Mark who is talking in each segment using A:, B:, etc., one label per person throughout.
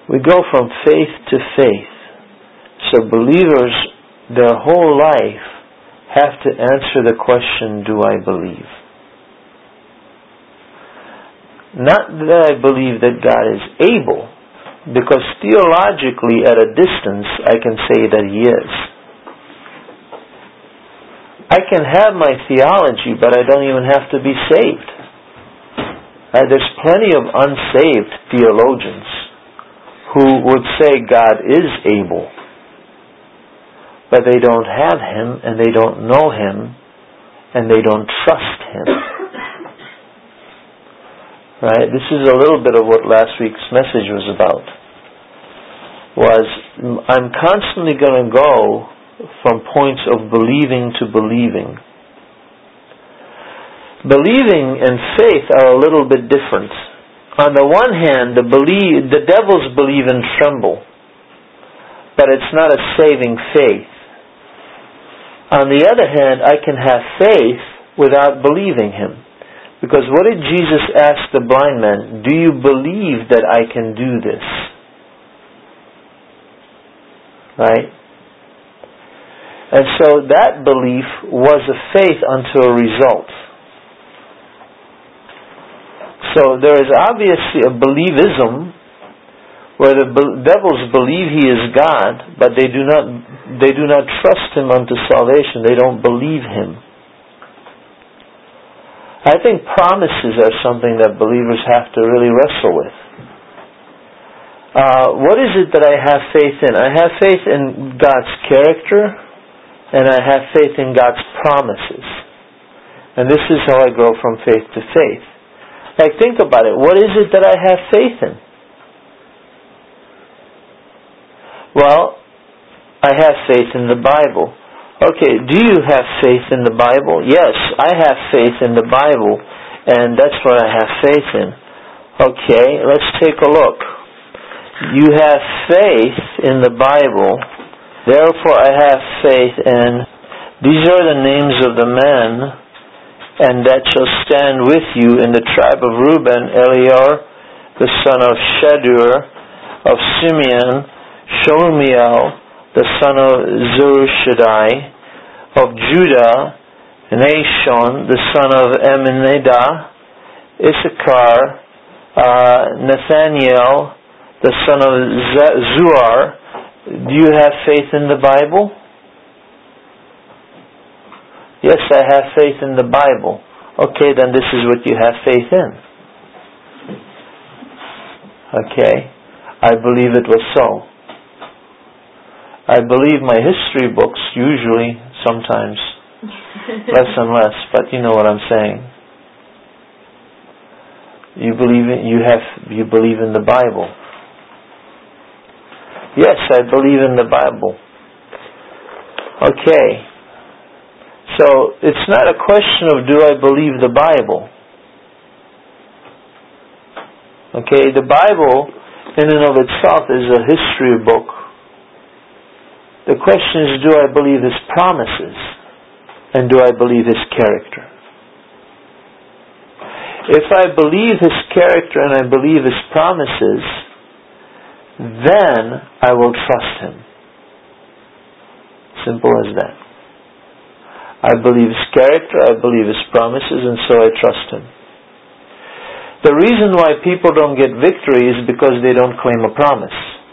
A: We go from faith to faith. So believers, their whole life, have to answer the question, do I believe? Not that I believe that God is able, because theologically at a distance I can say that He is. I can have my theology, but I don't even have to be saved. There's plenty of unsaved theologians who would say God is able, but they don't have Him, and they don't know Him, and they don't trust Him. Right? This is a little bit of what last week's message was about. I'm constantly going to go from points of believing to believing. Believing and faith are a little bit different. On the one hand, the devils believe and tremble, but it's not a saving faith. On the other hand, I can have faith without believing Him. Because what did Jesus ask the blind man? Do you believe that I can do this? Right? And so that belief was a faith unto a result. So there is obviously a believism where the devils believe He is God, but they do not trust Him unto salvation. They don't believe Him. I think promises are something that believers have to really wrestle with. What is it that I have faith in? I have faith in God's character, and I have faith in God's promises. And this is how I grow from faith to faith. Like, think about it. What is it that I have faith in? Well, I have faith in the Bible. Okay, do you have faith in the Bible? Yes, I have faith in the Bible, and that's what I have faith in. Okay, let's take a look. You have faith in the Bible, therefore I have faith in, these are the names of the men, and that shall stand with you in the tribe of Reuben, Eliar, the son of Shadur, of Simeon, Shelumiel, the son of Zurishaddai, of Judah, Nashon, the son of Amminadab, Issachar, Nathaniel, the son of Zuar. Do you have faith in the Bible? Yes, I have faith in the Bible. Okay, then this is what you have faith in. Okay, I believe it was so. I believe my history books, usually, sometimes, less and less, but you know what I'm saying. You believe in the Bible. Yes, I believe in the Bible. Okay. So, it's not a question of do I believe the Bible. Okay, the Bible, in and of itself, is a history book. The question is, do I believe His promises? And do I believe His character? If I believe His character and I believe His promises, then I will trust Him. Simple as that. I believe His character, I believe His promises, and so I trust Him. The reason why people don't get victory is because they don't claim a promise.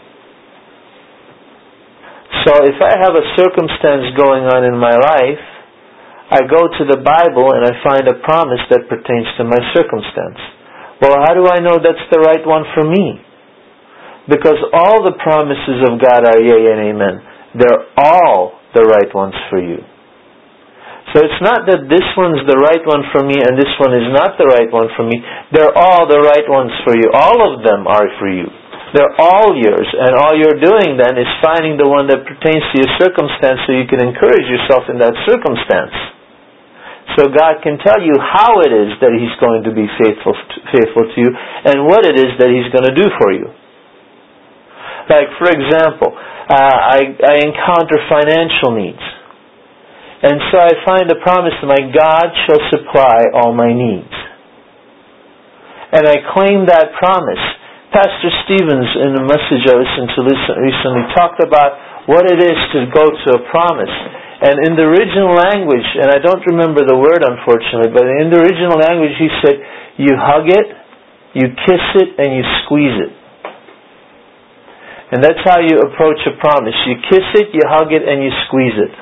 A: So if I have a circumstance going on in my life, I go to the Bible and I find a promise that pertains to my circumstance. Well, how do I know that's the right one for me? Because all the promises of God are yea and amen. They're all the right ones for you. So it's not that this one's the right one for me and this one is not the right one for me. They're all the right ones for you. All of them are for you. They're all yours, and all you're doing then is finding the one that pertains to your circumstance so you can encourage yourself in that circumstance. So God can tell you how it is that He's going to be faithful to you and what it is that He's going to do for you. Like, for example, I encounter financial needs. And so I find a promise that my God shall supply all my needs. And I claim that promise, Pastor Stevens, in a message I listened to recently, talked about what it is to go to a promise. And in the original language, and I don't remember the word unfortunately, but in the original language he said, you hug it, you kiss it, and you squeeze it. And that's how you approach a promise. You kiss it, you hug it, and you squeeze it.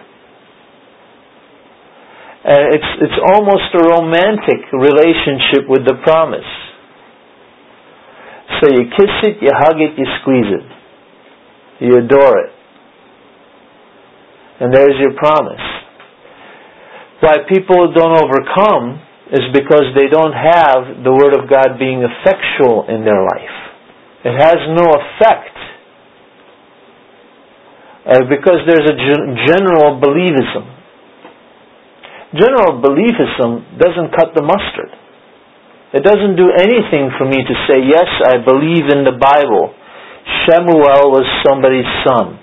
A: And it's almost a romantic relationship with the promise. So you kiss it, you hug it, you squeeze it. You adore it. And there's your promise. Why people don't overcome is because they don't have the Word of God being effectual in their life. It has no effect. Because there's a general believism. General beliefism doesn't cut the mustard. It doesn't do anything for me to say, yes, I believe in the Bible. Shemuel was somebody's son.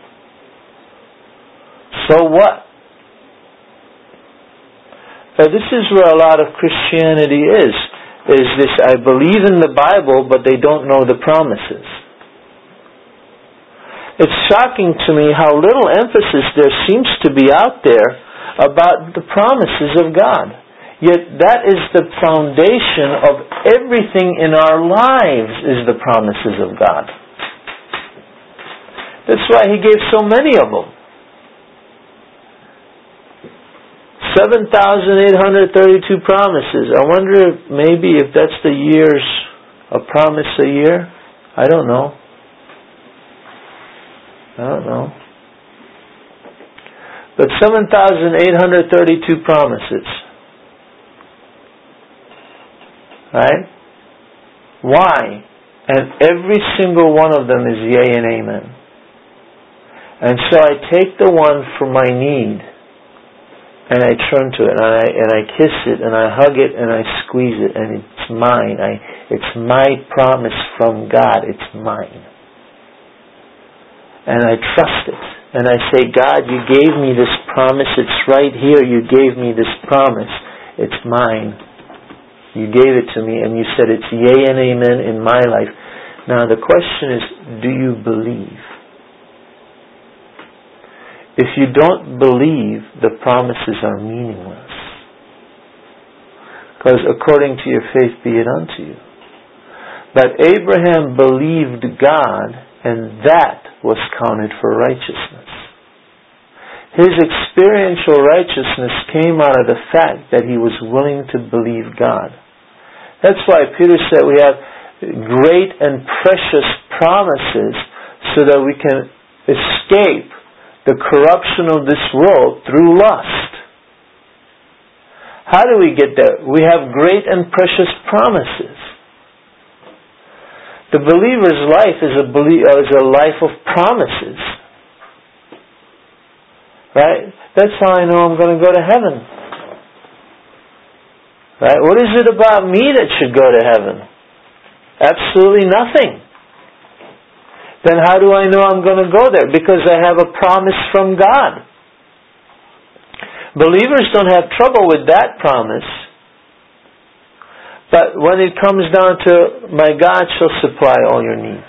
A: So what? This is where a lot of Christianity is this, I believe in the Bible, but they don't know the promises. It's shocking to me how little emphasis there seems to be out there about the promises of God. Yet that is the foundation of everything in our lives, is the promises of God. That's why He gave so many of them. 7,832 promises. I wonder maybe if that's the year's, a promise a year. I don't know. But 7,832 promises. Right? Why? And every single one of them is yea and amen. And so I take the one for my need, and I turn to it, and I kiss it, and I hug it, and I squeeze it, and it's mine. It's my promise from God. It's mine. And I trust it. And I say, God, you gave me this promise. It's right here. You gave me this promise. It's mine. You gave it to me, and you said it's yea and amen in my life. Now the question is, do you believe? If you don't believe, the promises are meaningless. Because according to your faith be it unto you. But Abraham believed God, and that was counted for righteousness. His experiential righteousness came out of the fact that he was willing to believe God. That's why Peter said we have great and precious promises so that we can escape the corruption of this world through lust. How do we get there? We have great and precious promises. The believer's life is a life of promises. Right? That's how I know I'm going to go to heaven. Right? What is it about me that should go to heaven? Absolutely nothing. Then how do I know I'm going to go there? Because I have a promise from God. Believers don't have trouble with that promise. But when it comes down to, my God shall supply all your needs.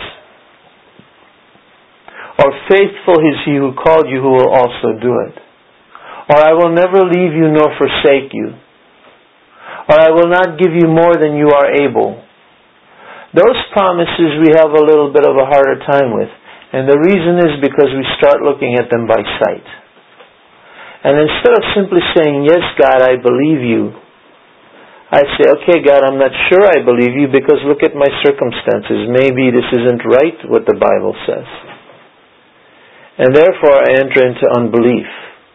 A: Or faithful is He who called you, who will also do it. Or I will never leave you nor forsake you. Or I will not give you more than you are able. Those promises we have a little bit of a harder time with. And the reason is because we start looking at them by sight. And instead of simply saying, yes, God, I believe you, I say, okay, God, I'm not sure I believe you because look at my circumstances. Maybe this isn't right what the Bible says. And therefore I enter into unbelief.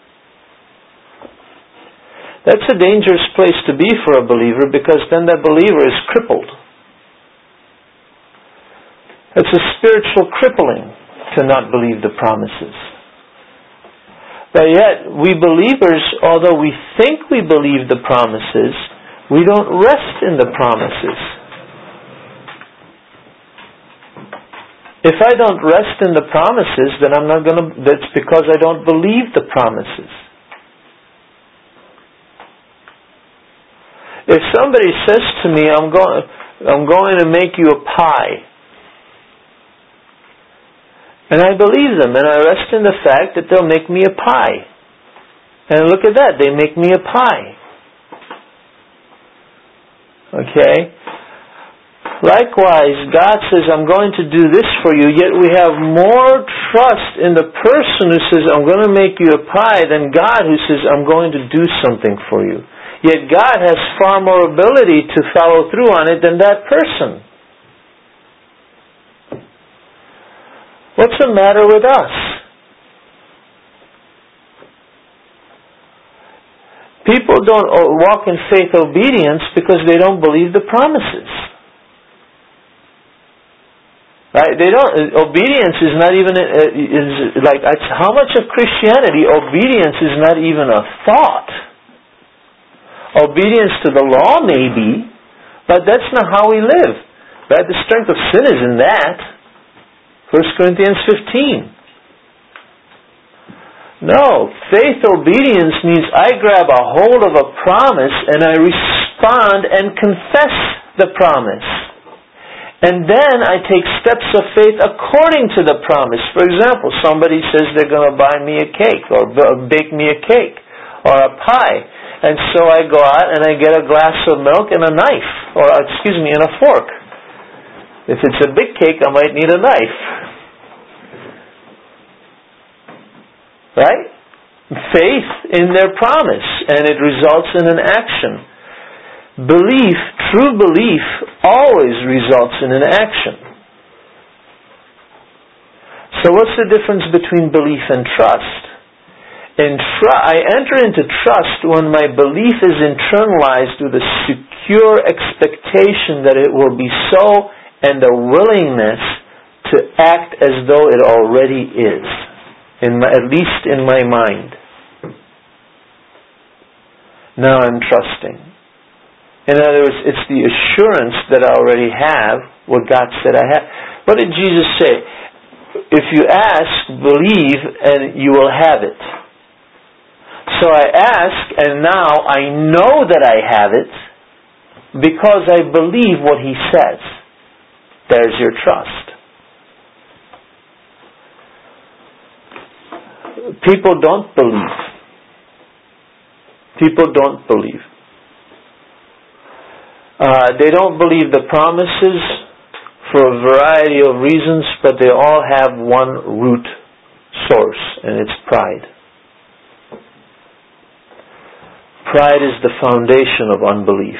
A: That's a dangerous place to be for a believer because then that believer is crippled. It's a spiritual crippling to not believe the promises. But yet, we believers, although we think we believe the promises, we don't rest in the promises. If I don't rest in the promises, then that's because I don't believe the promises. If somebody says to me, I'm going to make you a pie, And I believe them, and I rest in the fact that they'll make me a pie. And look at that, they make me a pie. Okay? Likewise, God says, I'm going to do this for you, yet we have more trust in the person who says, I'm going to make you a pie, than God who says, I'm going to do something for you. Yet God has far more ability to follow through on it than that person. What's the matter with us? People don't walk in faith obedience because they don't believe the promises. Right? They don't. Obedience is not even how much of Christianity obedience is not even a thought. Obedience to the law maybe, but that's not how we live. Right? The strength of sin is in that. 1 Corinthians 15. No, faith obedience means I grab a hold of a promise and I respond and confess the promise. And then I take steps of faith according to the promise. For example, somebody says they're going to buy me a cake or bake me a cake or a pie. And so I go out and I get a glass of milk and a knife, and a fork. If it's a big cake, I might need a knife. Right? Faith in their promise, and it results in an action. Belief, true belief, always results in an action. So what's the difference between belief and trust? I enter into trust when my belief is internalized with a secure expectation that it will be so, and a willingness to act as though it already is, at least in my mind. Now I'm trusting. In other words, it's the assurance that I already have what God said I have. What did Jesus say? If you ask, believe, and you will have it. So I ask, and now I know that I have it because I believe what He says. There's your trust. People don't believe. People don't believe. They don't believe the promises for a variety of reasons, but they all have one root source, and it's pride. Pride is the foundation of unbelief.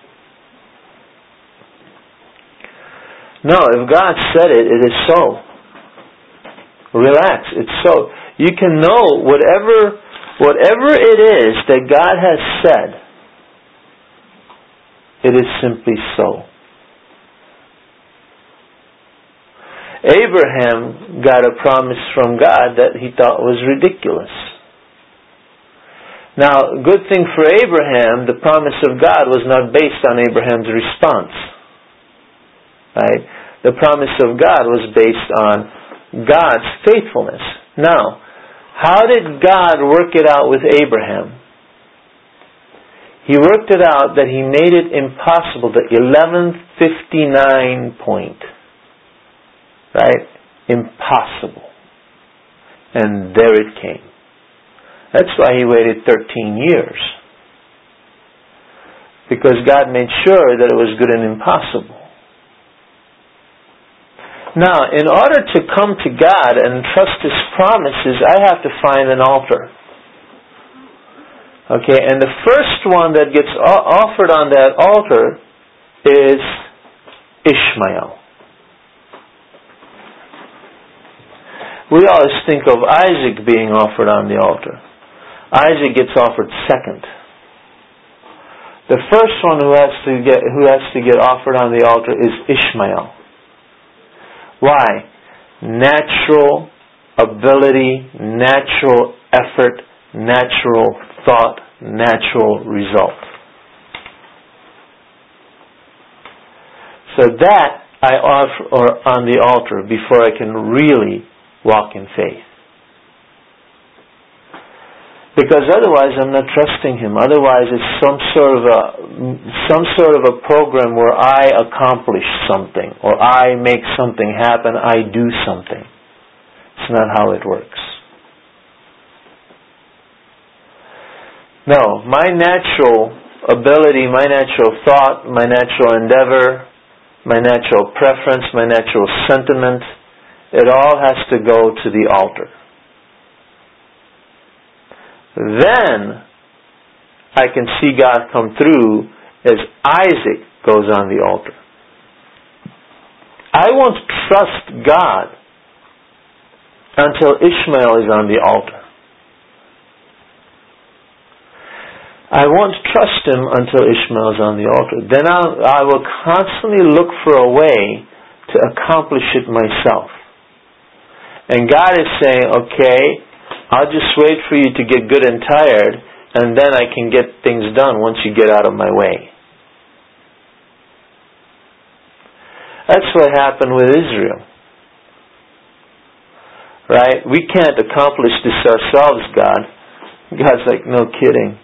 A: No, if God said it, it is so. Relax, it's so. You can know whatever it is that God has said, it is simply so. Abraham got a promise from God that he thought was ridiculous. Now, good thing for Abraham, the promise of God was not based on Abraham's response. Right? The promise of God was based on God's faithfulness. Now, how did God work it out with Abraham? He worked it out that He made it impossible, the 1159 point. Right? Impossible. And there it came. That's why He waited 13 years. Because God made sure that it was good and impossible. Now, in order to come to God and trust His promises, I have to find an altar. Okay, and the first one that gets offered on that altar is Ishmael. We always think of Isaac being offered on the altar. Isaac gets offered second. The first one who has to get offered on the altar is Ishmael. Why? Natural ability, natural effort, natural thought, natural result. So that I offer on the altar before I can really walk in faith. Because otherwise I'm not trusting Him. Otherwise it's some sort of a program where I accomplish something, or I make something happen, I do something. It's not how it works. No, my natural ability, my natural thought, my natural endeavor, my natural preference, my natural sentiment, it all has to go to the altar. Then I can see God come through as Isaac goes on the altar. I won't trust God until Ishmael is on the altar. I won't trust Him until Ishmael is on the altar. Then I will constantly look for a way to accomplish it myself. And God is saying, okay, I'll just wait for you to get good and tired, and then I can get things done once you get out of my way. That's what happened with Israel. Right? We can't accomplish this ourselves, God. God's like, no kidding.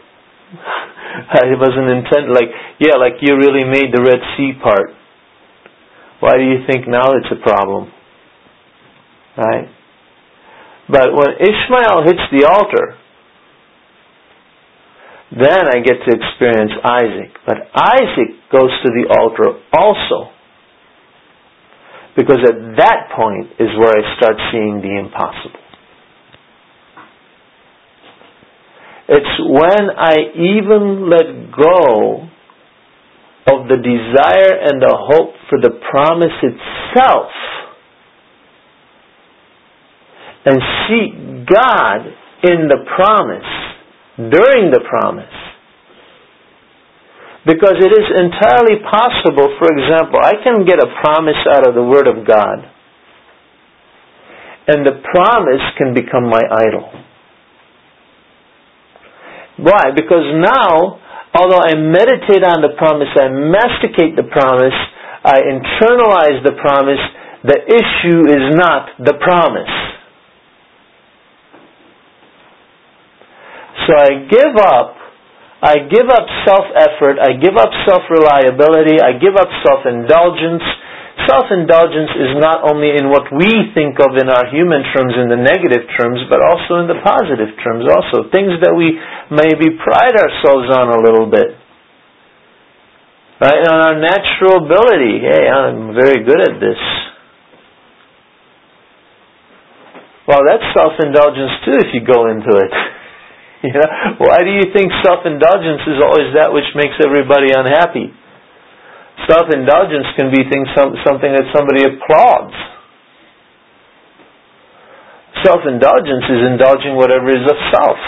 A: It wasn't intended, like you really made the Red Sea part. Why do you think now it's a problem? Right? But when Ishmael hits the altar, then I get to experience Isaac. But Isaac goes to the altar also. Because at that point is where I start seeing the impossible. It's when I even let go of the desire and the hope for the promise itself and seek God in the promise, during the promise. Because it is entirely possible, for example, I can get a promise out of the Word of God, and the promise can become my idol. Why? Because now, although I meditate on the promise, I masticate the promise, I internalize the promise, the issue is not the promise. So I give up self-effort, I give up self-reliability, I give up self-indulgence. Self-indulgence is not only in what we think of in our human terms, in the negative terms, but also in the positive terms also. Things that we maybe pride ourselves on a little bit. Right? On our natural ability. Hey, I'm very good at this. Well, that's self-indulgence too if you go into it. You know? Why do you think self-indulgence is always that which makes everybody unhappy? Self-indulgence can be something that somebody applauds. Self-indulgence is indulging whatever is of self.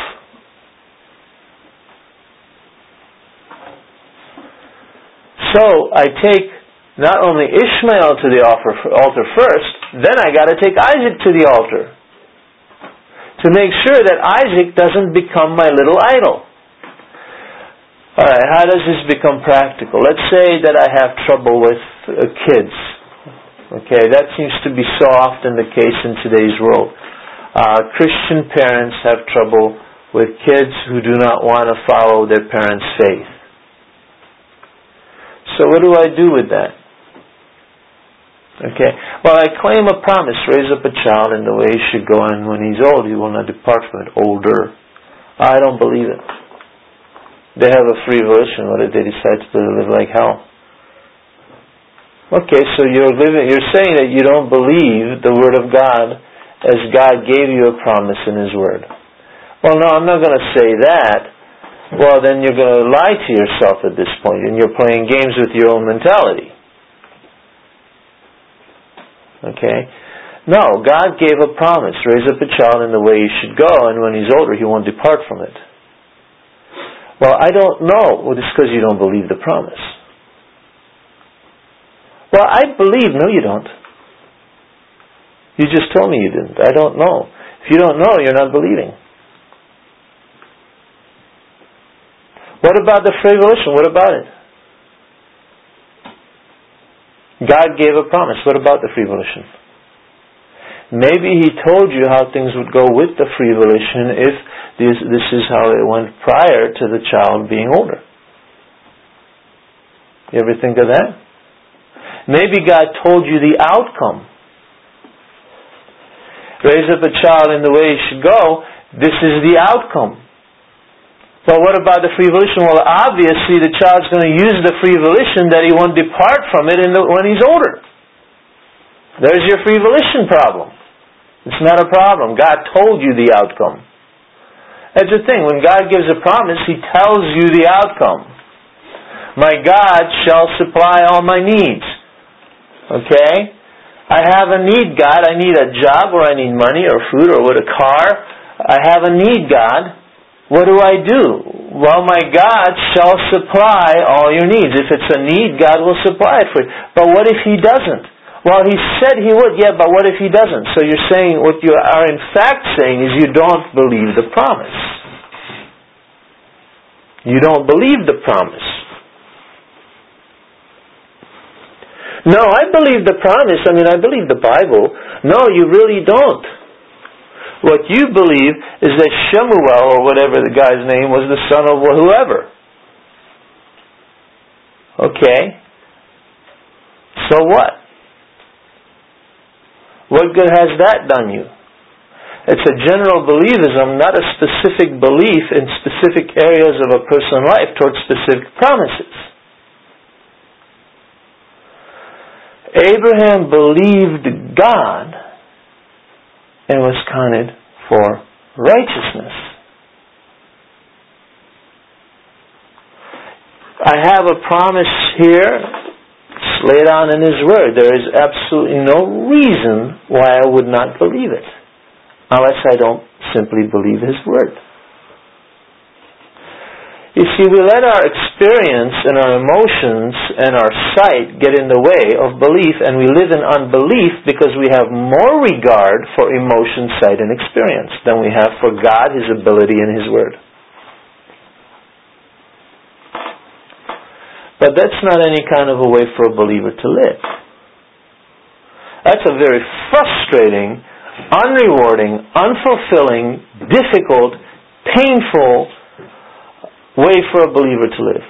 A: So I take not only Ishmael to the altar first, then I got to take Isaac to the altar to make sure that Isaac doesn't become my little idol. Alright, how does this become practical? Let's say that I have trouble with kids. Okay, that seems to be so often the case in today's world. Christian parents have trouble with kids who do not want to follow their parents' faith. So what do I do with that? Okay, well, I claim a promise, raise up a child in the way he should go, and when he's old, he will not depart from it. Older. I don't believe it. They have a free volition. What if they decide to live like hell? Okay, so you're saying that you don't believe the Word of God as God gave you a promise in His Word. Well, no, I'm not going to say that. Well, then you're going to lie to yourself at this point, and you're playing games with your own mentality. Okay? No, God gave a promise. Raise up a child in the way he should go, and when he's older, he won't depart from it. Well, I don't know. Well, it's because you don't believe the promise. Well, I believe. No, you don't. You just told me you didn't. I don't know. If you don't know, you're not believing. What about the free volition? What about it? God gave a promise. What about the free volition? Maybe He told you how things would go with the free volition if this is how it went prior to the child being older. You ever think of that? Maybe God told you the outcome. raise up a child in the way he should go, this is the outcome. Well, what about the free volition? Well, obviously the child's going to use the free volition that he won't depart from it when he's older. There's your free volition problem. It's not a problem. God told you the outcome. That's the thing. When God gives a promise, He tells you the outcome. My God shall supply all my needs. Okay? I have a need, God. I need a job, or I need money, or food, or a car. I have a need, God. What do I do? Well, my God shall supply all your needs. If it's a need, God will supply it for you. But what if He doesn't? Well, He said He would, yeah, but what if He doesn't? So you're saying, what you are in fact saying is you don't believe the promise. You don't believe the promise. No, I believe the promise. I believe the Bible. No, you really don't. What you believe is that Shemuel, or whatever the guy's name was, the son of whoever. Okay. So what? What good has that done you? It's a general believism, not a specific belief in specific areas of a person's life towards specific promises. Abraham believed God and was counted for righteousness. I have a promise here. It's laid out in His Word. There is absolutely no reason why I would not believe it, unless I don't simply believe His Word. You see, we let our experience and our emotions and our sight get in the way of belief, and we live in unbelief because we have more regard for emotion, sight, and experience than we have for God, His ability, and His Word. But that's not any kind of a way for a believer to live. That's a very frustrating, unrewarding, unfulfilling, difficult, painful way for a believer to live.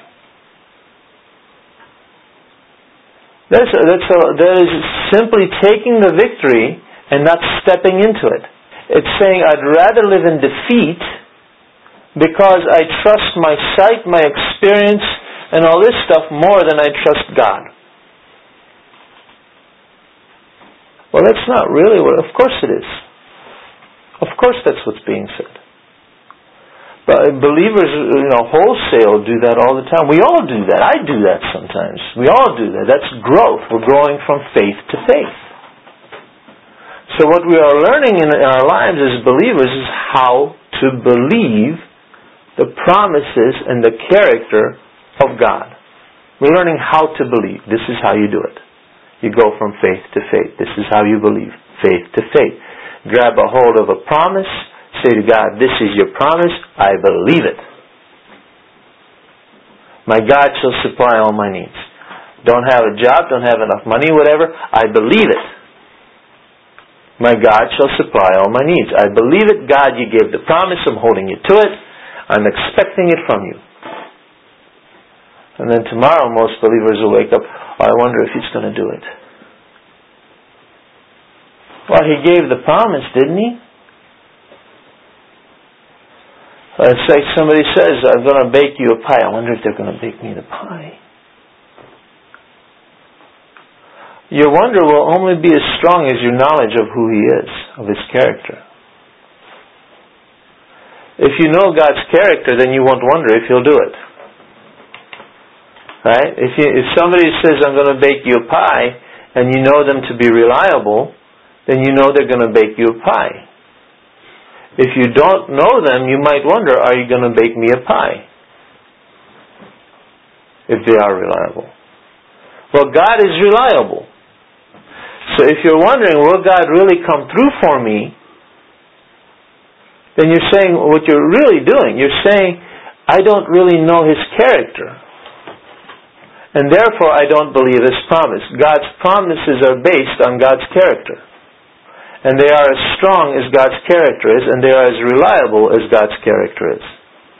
A: That is simply taking the victory and not stepping into it. It's saying, I'd rather live in defeat because I trust my sight, my experience, and all this stuff more than I trust God. Well, that's not really what... Of course it is. Of course that's what's being said. But believers, wholesale do that all the time. We all do that. I do that sometimes. We all do that. That's growth. We're growing from faith to faith. So what we are learning in our lives as believers is how to believe the promises and the character of God. We're learning how to believe. This is how you do it. You go from faith to faith. This is how you believe. Faith to faith. Grab a hold of a promise. Say to God, this is your promise. I believe it. My God shall supply all my needs. Don't have a job, don't have enough money, whatever. I believe it. My God shall supply all my needs. I believe it. God, you gave the promise. I'm holding you to it. I'm expecting it from you. And then tomorrow most believers will wake up, I wonder if He's going to do it. Well, He gave the promise, didn't He? It's like somebody says, I'm going to bake you a pie. I wonder if they're going to bake me the pie. Your wonder will only be as strong as your knowledge of who He is, of His character. If you know God's character, then you won't wonder if He'll do it. Right? If somebody says, I'm going to bake you a pie, and you know them to be reliable, then you know they're going to bake you a pie. If you don't know them, you might wonder, are you going to bake me a pie? If they are reliable. Well, God is reliable. So if you're wondering, will God really come through for me? Then you're saying, what you're really doing, you're saying, I don't really know His character. And therefore I don't believe His promise. God's promises are based on God's character. And they are as strong as God's character is, and they are as reliable as God's character is.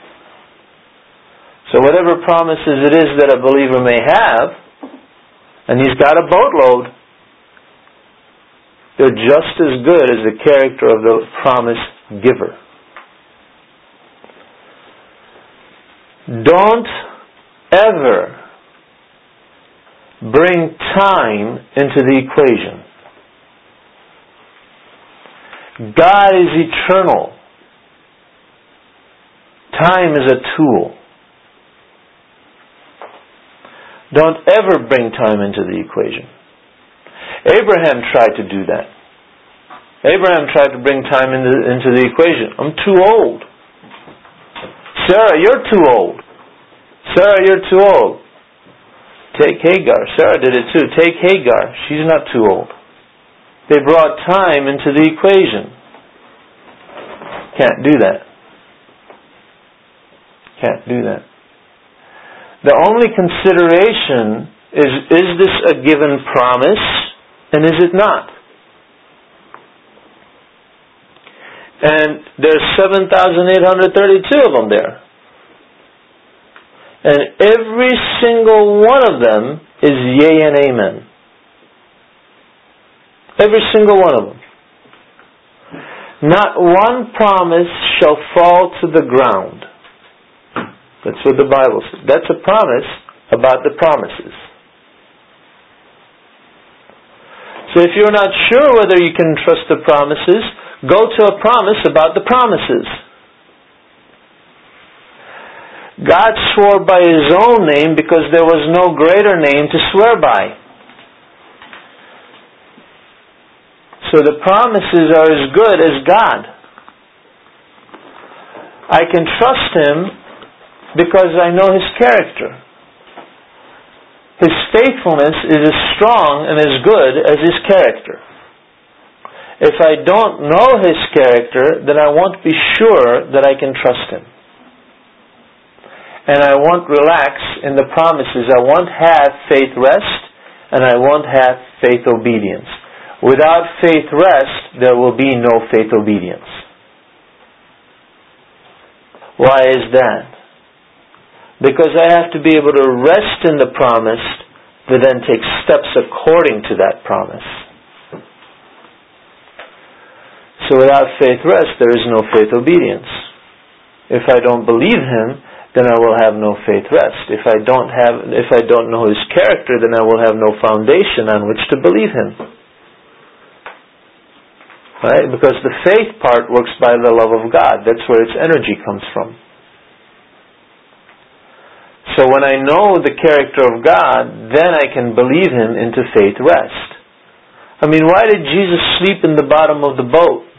A: So whatever promises it is that a believer may have, and he's got a boatload, They're just as good as the character of the promise giver. Don't ever bring time into the equation. God is eternal. Time is a tool. Don't ever bring time into the equation. Abraham tried to do that. Abraham tried to bring time into the equation. I'm too old. Sarah, you're too old. Sarah, you're too old. Take Hagar. Sarah did it too. Take Hagar. She's not too old. They brought time into the equation. Can't do that. Can't do that. The only consideration is this a given promise, and is it not? And there's 7,832 of them there. And every single one of them is yea and amen. Every single one of them. Not one promise shall fall to the ground. That's what the Bible says. That's a promise about the promises. So if you're not sure whether you can trust the promises, go to a promise about the promises. God swore by His own name because there was no greater name to swear by. So the promises are as good as God. I can trust Him because I know His character. His faithfulness is as strong and as good as His character. If I don't know His character, then I won't be sure that I can trust Him. And I won't relax in the promises. I won't have faith rest, and I won't have faith obedience. Without faith rest, there will be no faith obedience. Why is that? Because I have to be able to rest in the promise, but then take steps according to that promise. So without faith rest, there is no faith obedience. If I don't believe Him, then I will have no faith rest. If I don't know His character, then I will have no foundation on which to believe Him. Right? Because the faith part works by the love of God. That's where its energy comes from. So when I know the character of God, then I can believe Him into faith rest. I mean, why did Jesus sleep in the bottom of the boat?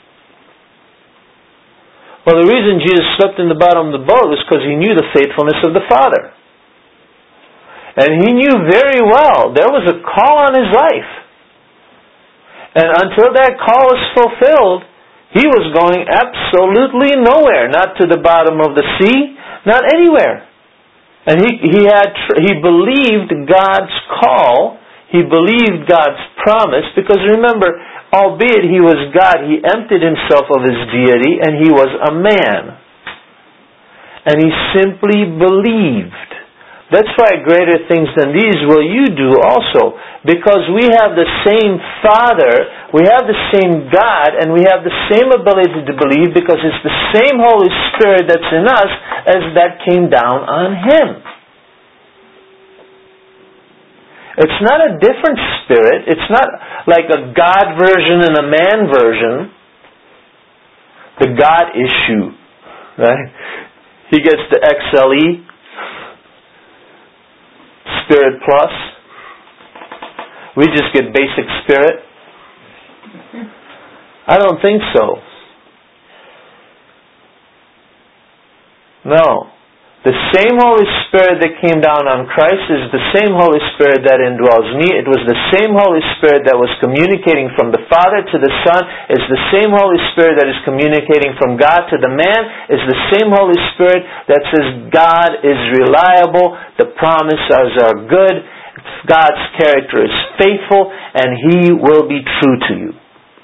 A: Well, the reason Jesus slept in the bottom of the boat was because He knew the faithfulness of the Father. And He knew very well there was a call on His life. And until that call was fulfilled, He was going absolutely nowhere. Not to the bottom of the sea, not anywhere. And he believed God's call. He believed God's promise. Because remember, albeit He was God, He emptied Himself of His deity and He was a man. And He simply believed. That's why greater things than these will you do also. Because we have the same Father, we have the same God, and we have the same ability to believe because it's the same Holy Spirit that's in us as that came down on Him. It's not a different spirit. It's not like a God version and a man version. The God issue. Right? He gets the XLE. Spirit Plus. We just get basic spirit. I don't think so. No. The same Holy Spirit that came down on Christ is the same Holy Spirit that indwells me. It was the same Holy Spirit that was communicating from the Father to the Son. It's the same Holy Spirit that is communicating from God to the man. It's the same Holy Spirit that says God is reliable, the promises are good, God's character is faithful, and He will be true to you.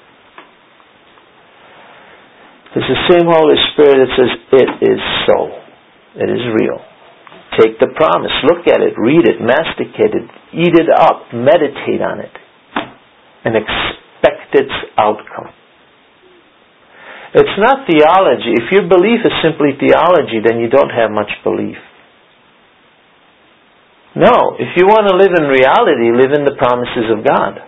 A: It's the same Holy Spirit that says it is so. It is real. Take the promise, look at it, read it, masticate it, eat it up, meditate on it, and expect predict its outcome. It's not theology. If your belief is simply theology, then you don't have much belief. No, if you want to live in reality, live in the promises of God.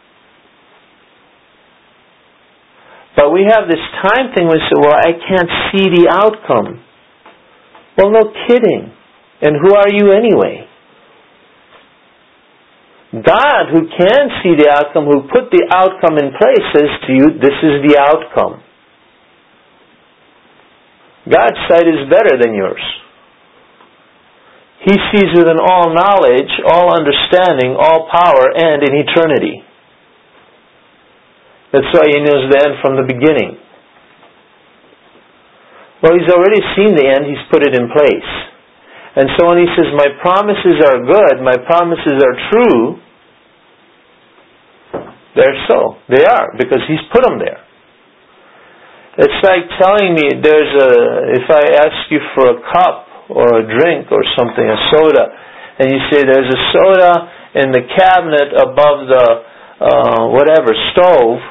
A: But we have this time thing where we say, well, I can't see the outcome. Well, no kidding. And who are you anyway? God, who can see the outcome, who put the outcome in place, says to you, this is the outcome. God's sight is better than yours. He sees within all knowledge, all understanding, all power, and in eternity. That's why He knows the end from the beginning. Well, He's already seen the end. He's put it in place. And so when He says, my promises are good, my promises are true, they're so. They are, because He's put them there. It's like telling me if I ask you for a cup or a drink or something, a soda, and you say there's a soda in the cabinet above the stove,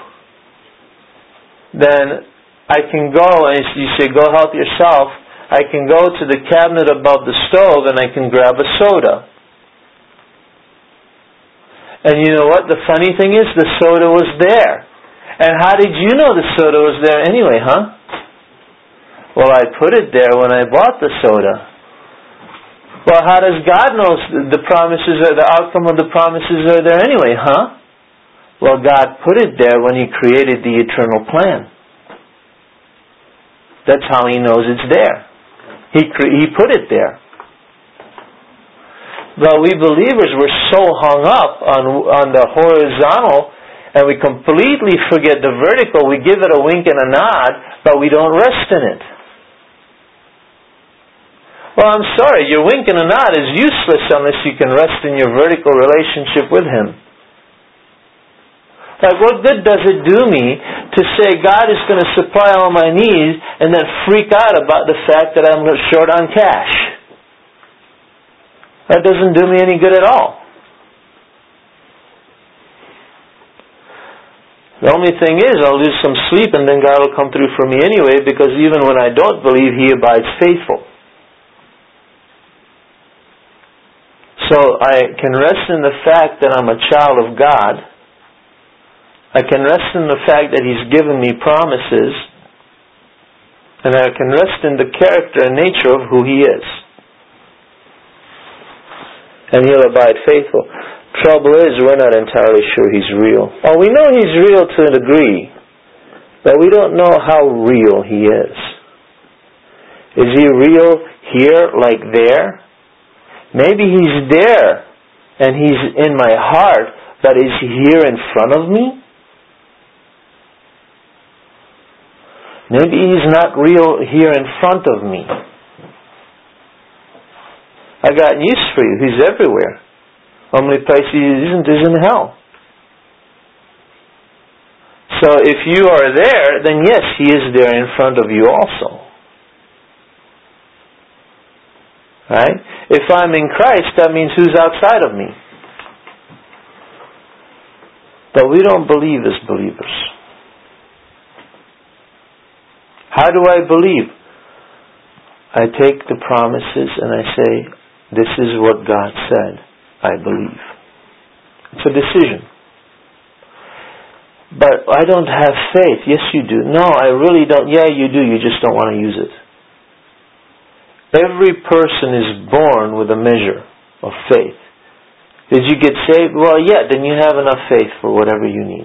A: then I can go, and you say, go help yourself. I can go to the cabinet above the stove and I can grab a soda. And you know what? The funny thing is, the soda was there. And how did you know the soda was there anyway, huh? Well, I put it there when I bought the soda. Well, how does God know the promises or the outcome of the promises are there anyway, huh? Well, God put it there when He created the eternal plan. That's how He knows it's there. He put it there. But we believers, we're so hung up on the horizontal, and we completely forget the vertical. We give it a wink and a nod, but we don't rest in it. Well, I'm sorry, your wink and a nod is useless unless you can rest in your vertical relationship with Him. Like, what good does it do me to say God is going to supply all my needs and then freak out about the fact that I'm short on cash? That doesn't do me any good at all. The only thing is, I'll lose some sleep and then God will come through for me anyway, because even when I don't believe, He abides faithful. So I can rest in the fact that I'm a child of God. I can rest in the fact that He's given me promises. And I can rest in the character and nature of who He is. And He'll abide faithful. Trouble is, we're not entirely sure He's real. Oh, we know He's real to a degree, but we don't know how real He is. Is He real here like there? Maybe He's there and He's in my heart, but is He here in front of me? Maybe He's not real here in front of me. I got news for you. He's everywhere. Only place He isn't is in hell. So if you are there, then yes, He is there in front of you also. Right? If I'm in Christ, that means who's outside of me? But we don't believe as believers. How do I believe? I take the promises and I say, this is what God said. I believe. It's a decision. But I don't have faith. Yes, you do. No, I really don't. Yeah, you do. You just don't want to use it. Every person is born with a measure of faith. Did you get saved? Well, yeah, then you have enough faith for whatever you need.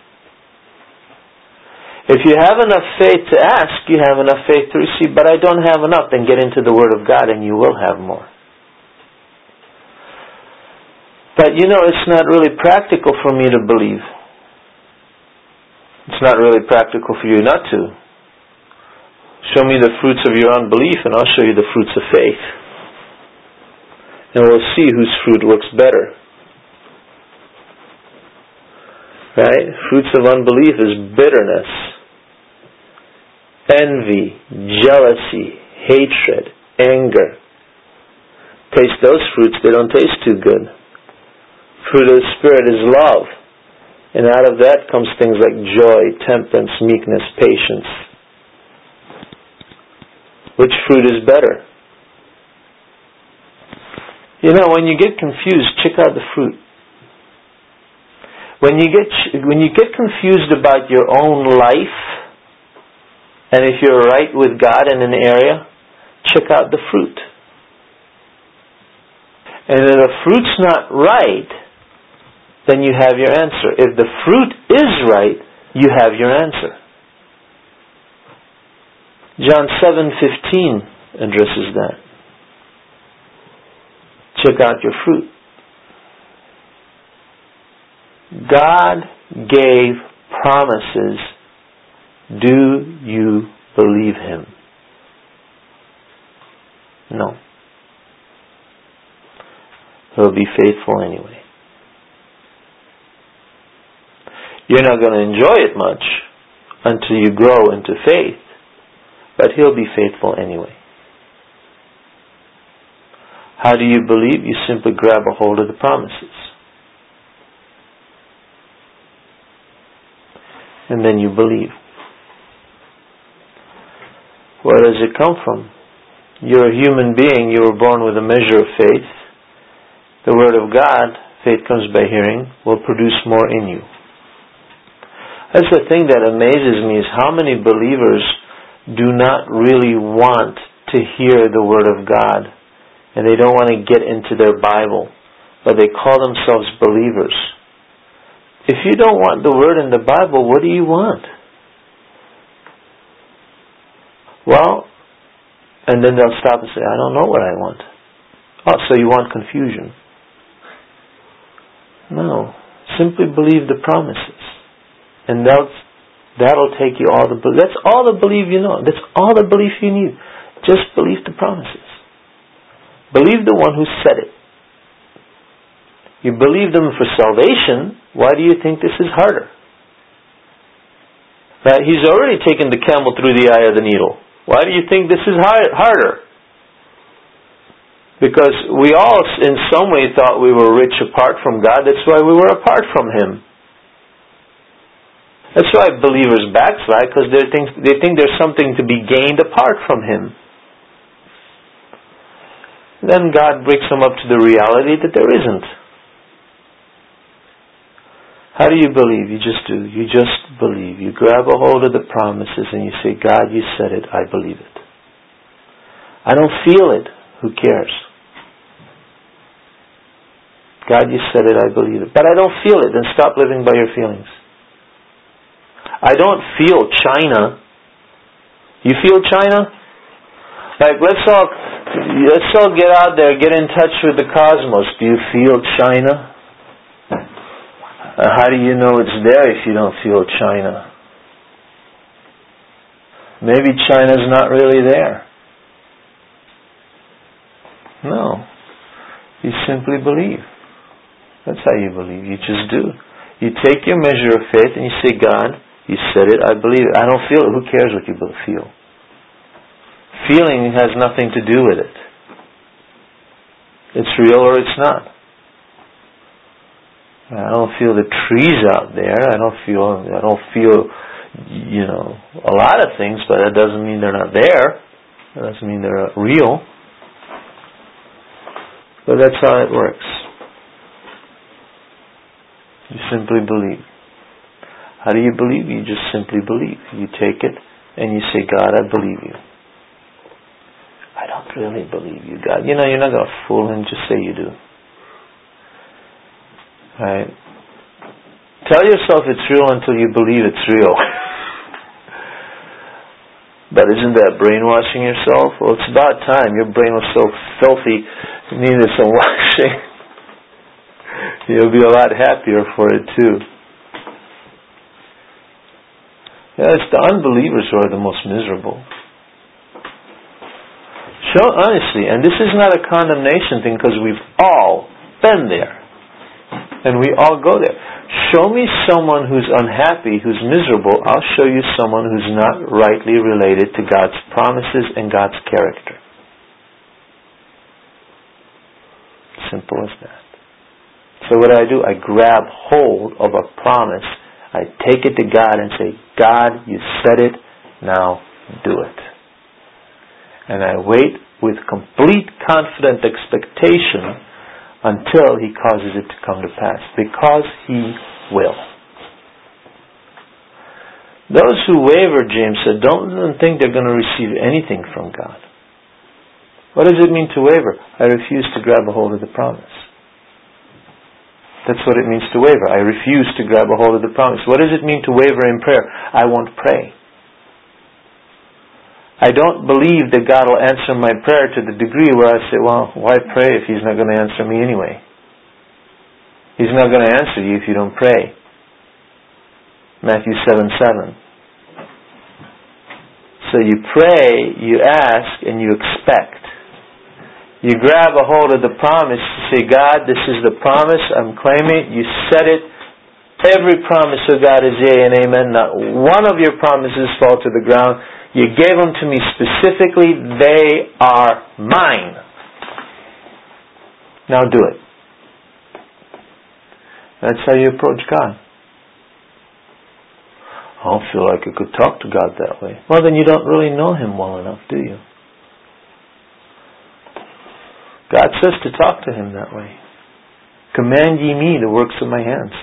A: If you have enough faith to ask, you have enough faith to receive. But I don't have enough, then get into the Word of God and you will have more. But it's not really practical for me to believe. It's not really practical for you not to. Show me the fruits of your unbelief and I'll show you the fruits of faith. And we'll see whose fruit looks better. Right? Fruits of unbelief is bitterness, envy, jealousy, hatred, anger. Taste those fruits, they don't taste too good. Fruit of the Spirit is love, And out of that comes things like joy, temperance, meekness, patience. Which fruit is better? You know, when you get confused, check out the fruit. When you get confused about your own life, and if you're right with God in an area, check out the fruit. And if the fruit's not right, then you have your answer. If the fruit is right, you have your answer. John 7:15 addresses that. Check out your fruit. God gave promises. Do you believe Him? No. He'll be faithful anyway. You're not going to enjoy it much until you grow into faith, but He'll be faithful anyway. How do you believe? You simply grab a hold of the promises. And then you believe. Where does it come from? You're a human being. You were born with a measure of faith. The Word of God, faith comes by hearing, will produce more in you. That's the thing that amazes me, is how many believers do not really want to hear the Word of God, and they don't want to get into their Bible, but they call themselves believers. If you don't want the Word in the Bible, what do you want? Well, and then they'll stop and say, I don't know what I want. Oh, so you want confusion. No. Simply believe the promises. And that'll take you all the belief. That's all the belief you know. That's all the belief you need. Just believe the promises. Believe the one who said it. You believe them for salvation. Why do you think this is harder? Right? He's already taken the camel through the eye of the needle. Why do you think this is harder? Because we all in some way thought we were rich apart from God. That's why we were apart from Him. That's why believers backslide, because they think there's something to be gained apart from Him. Then God brings them up to the reality that there isn't. How do you believe? You just do. You just believe. You grab a hold of the promises and you say, God, you said it. I believe it. I don't feel it. Who cares? God, you said it. I believe it. But I don't feel it. Then stop living by your feelings. I don't feel China. You feel China? Like, let's all get out there, get in touch with the cosmos. Do you feel China? How do you know it's there if you don't feel China? Maybe China's not really there. No. You simply believe. That's how you believe. You just do. You take your measure of faith and you say, God, you said it, I believe it. I don't feel it. Who cares what you feel? Feeling has nothing to do with it. It's real or it's not. I don't feel the trees out there. I don't feel, a lot of things, but that doesn't mean they're not there. That doesn't mean they're real. But that's how it works. You simply believe. How do you believe? You just simply believe. You take it and you say, God, I believe you. I don't really believe you, God. You're not going to fool Him. Just say you do. Right? Tell yourself it's real until you believe it's real. But isn't that brainwashing yourself? Well, it's about time. Your brain was so filthy, it needed some washing. You'll be a lot happier for it too. Yeah, it's the unbelievers who are the most miserable. Show honestly, and this is not a condemnation thing, because we've all been there. And we all go there. Show me someone who's unhappy, who's miserable. I'll show you someone who's not rightly related to God's promises and God's character. Simple as that. So what do? I grab hold of a promise. I take it to God and say, God, you said it, now do it. And I wait with complete confident expectation until He causes it to come to pass. Because He will. Those who waver, James said, don't even think they're going to receive anything from God. What does it mean to waver? I refuse to grab a hold of the promise. That's what it means to waver. I refuse to grab a hold of the promise. What does it mean to waver in prayer? I won't pray. I don't believe that God will answer my prayer to the degree where I say, well, why pray if He's not going to answer me anyway? He's not going to answer you if you don't pray. Matthew 7:7. So you pray, you ask, and you expect. You grab a hold of the promise. You say, God, this is the promise. I'm claiming it. You said it. Every promise of God is yea and amen. Not one of your promises fall to the ground. You gave them to me specifically. They are mine. Now do it. That's how you approach God. I don't feel like I could talk to God that way. Well, then you don't really know Him well enough, do you? God says to talk to Him that way. Command ye me the works of my hands.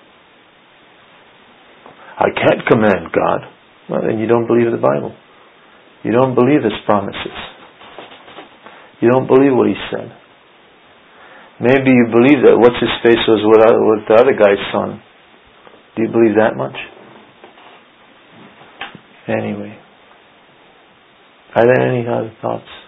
A: I can't command God. Well, then you don't believe the Bible. You don't believe His promises. You don't believe what He said. Maybe you believe that what's-his-face was with the other guy's son. Do you believe that much? Anyway. Are there any other thoughts?